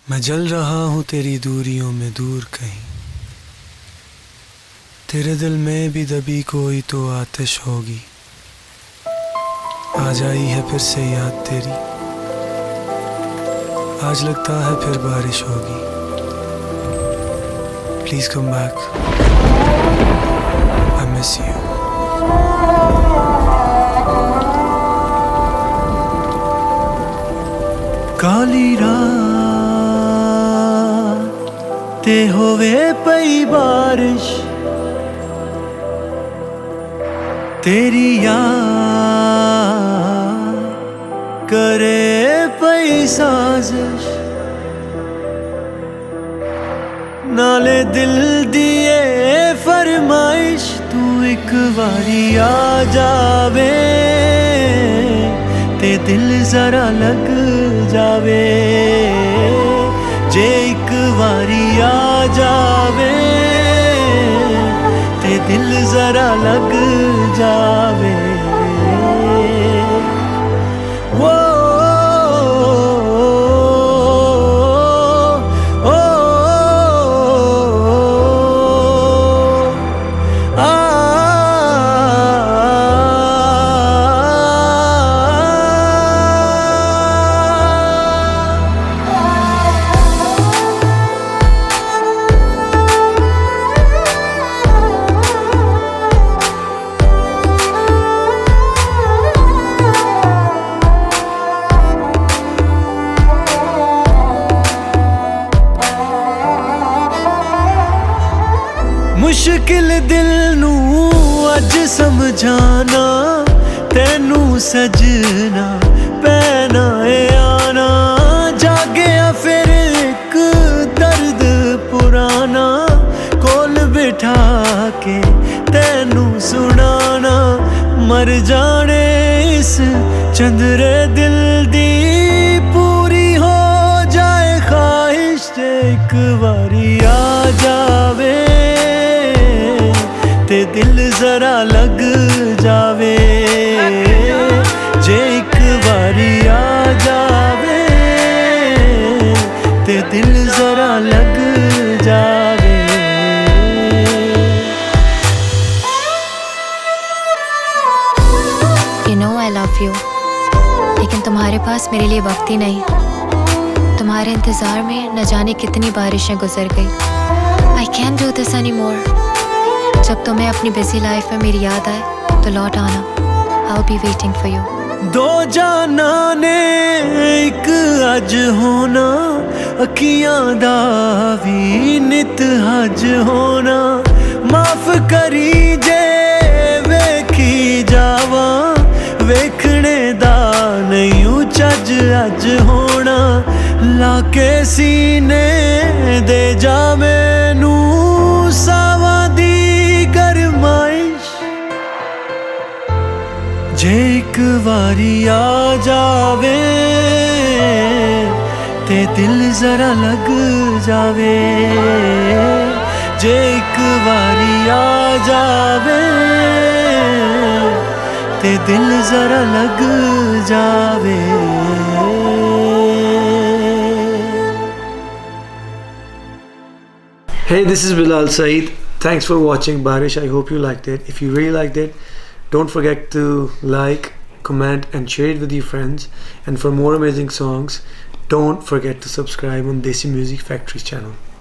मैं जल रहा हूँ तेरी दूरियों में दूर कहीं, तेरे दिल में भी दबी कोई तो आतिश होगी। आज आई है फिर से याद तेरी, आज लगता है फिर बारिश होगी। Please come back, I miss you. काली रात ते होवे पई बारिश, तेरी याद करे पई साजिश, नाले दिल दिए फरमाइश, तू एक बारी आ जावे ते दिल जरा लग जावे। जे एक बारी आ जावे ते दिल जरा लग जावे। वो मुश्किल दिल नू अज समझाना, तेनू सजना पैना ए आना। जागया फिर एक दर्द पुराना, कोल बिठा के तेनू सुनाना। मर जाने इस चंद्रे दिल दी, पूरी हो जाए ख्वाहिश, एक बारी आ जावे ते दिल जरा लग जावे। जे एक बारी आ जावे ते दिल जरा लग जावे। You know I love you, लेकिन तुम्हारे पास मेरे लिए वक्त ही नहीं। तुम्हारे इंतजार में न जाने कितनी बारिशें गुजर गई। I can't do this anymore. जब तुम्हें अपनी बिजी लाइफ में मेरी याद आए तो लौट आना। I'll be waiting for you. दो जाना ने एक अज होना, अखियां दा भी नित हज होना। माफ करी जे वेखी जावा, वेखने दा नहीं चज अज होना। लाके सीने दे जा मैनू सावा दी गरमाइश, जे एक बारी आ जावे ते दिल जरा लग जावे। जे एक बारी आ जावे ते दिल जरा लग जावे। Hey, this is Bilal Saeed. Thanks for watching Barish. I hope you liked it. If you really liked it, don't forget to like, comment and share it with your friends. And for more amazing songs, don't forget to subscribe on Desi Music Factory's channel.